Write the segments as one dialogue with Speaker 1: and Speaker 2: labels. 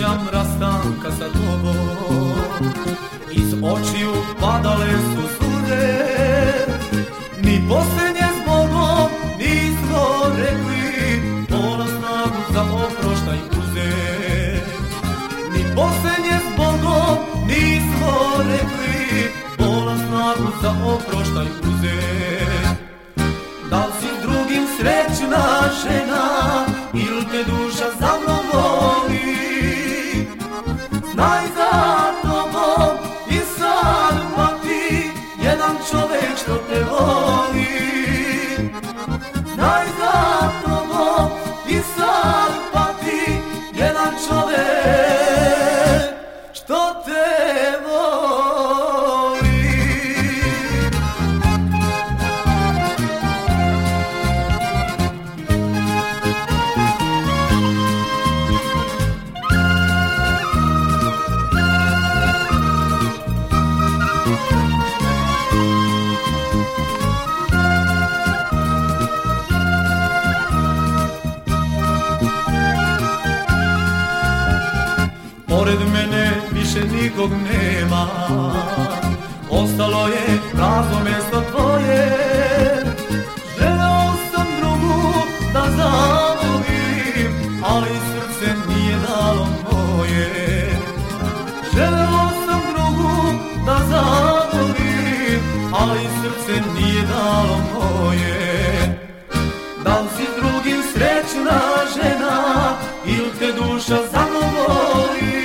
Speaker 1: sjećam rastanka sa tobom, iz očiju padale su suze, ni posljednje s Bogom nismo rekli, ona snagu za oproštaj uzet. Ni posljednje s Bogom nismo rekli, ona snagu za oproštaj uzet. Da li si s drugim srećna žena, ili te duša za mnom voli? Znaj za tobom i sad pati jedan čovek što te voli. Znaj za tobom i sad pati jedan čovek što te voli. Pored mene više nikog nema, ostalo je prazno mjesto tvoje. Želeo sam drugu da zavolim, ali srce nije dalo moje. Želeo sam drugu da zavolim, ali srce nije dalo moje. Da li si s drugim srećna žena, ili te duša za mnom voli?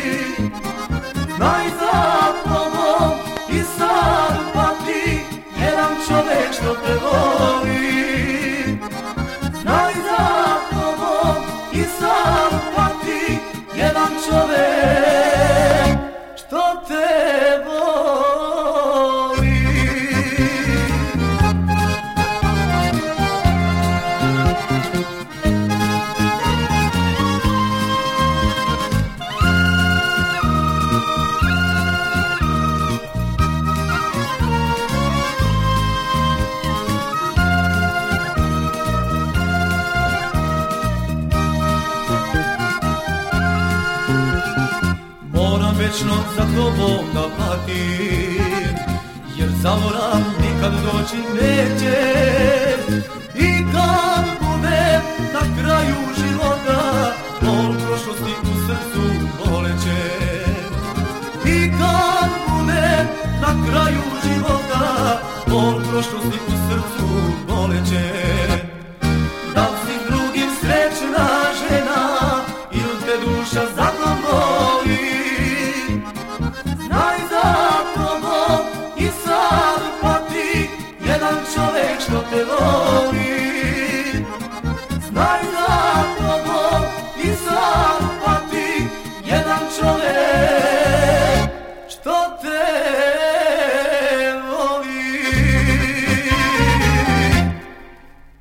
Speaker 1: Znaj za tobom i sad pati jedan čovek što te voli. Znaj za tobom i sad pati jedan čovek što te voli. Moram večno za tobom da patim, jer zaborav nikad doći neće. I kad budem na kraju života, bol prošlosti u srcu boleće. I kad budem na kraju života, bol prošlosti